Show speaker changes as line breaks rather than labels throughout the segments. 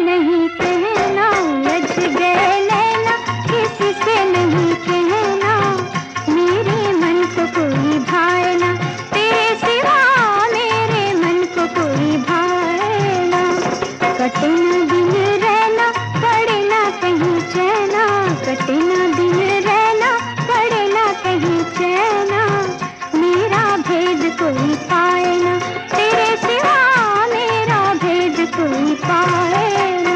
नहीं कहना, लज गए नैना किसी से नहीं कहना, मेरे मन को कोई भाए ना, तेरे सिवा मेरे मन को कोई भाए ना। कटे ना दिन रहना, पड़े ना कहीं चैना, कटे ना दिन रहना, पड़े ना कहीं चैना, मेरा भेद कोई पाए ना, तेरे सिवा मेरा भेद कोई पाए ना।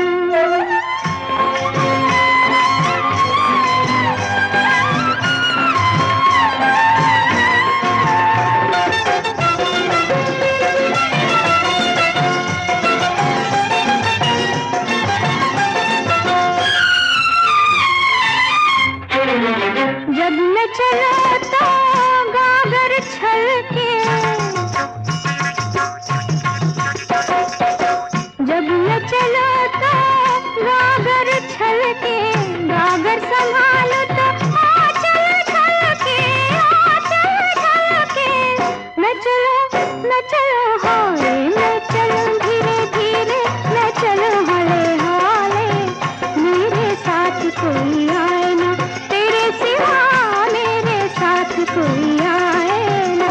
जब मैं चला तो गागर छलके, जब मैं चला तो गागर छलके, गागर संभालो तो आंचल छलके, आंचल छलके। मैं चलो हाय, मैं चलूं धीरे धीरे, मैं चलूं हौले हौले, मेरे साथ कोई आए ना, तेरे सिवा मेरे साथ कोई आए ना।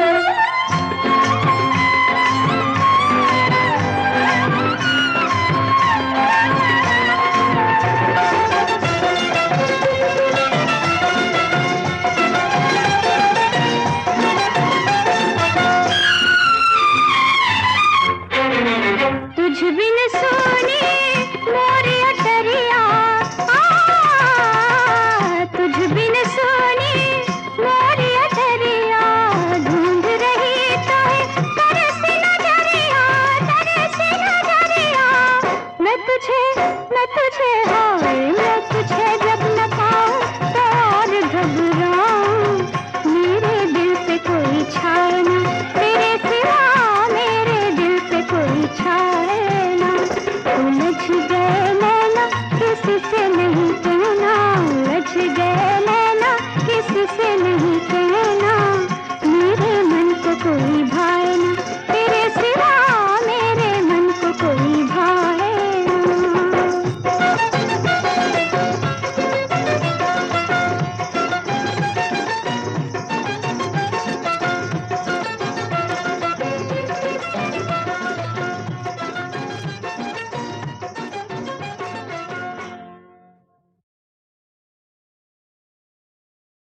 तुझ बिन सोनी मोरी अटरिया, तुझ बिन सोनी मोरी अटरिया, ढूंढ रही तो है तरसी नजरिया, तरसी नजरिया। मैं तुझे हाय, मैं तुझे जब न पाऊं तो और घबराऊं, मेरे दिल पे कोई छाए ना, तेरे सिवा मेरे दिल पे कोई छाए ना। उलझ गए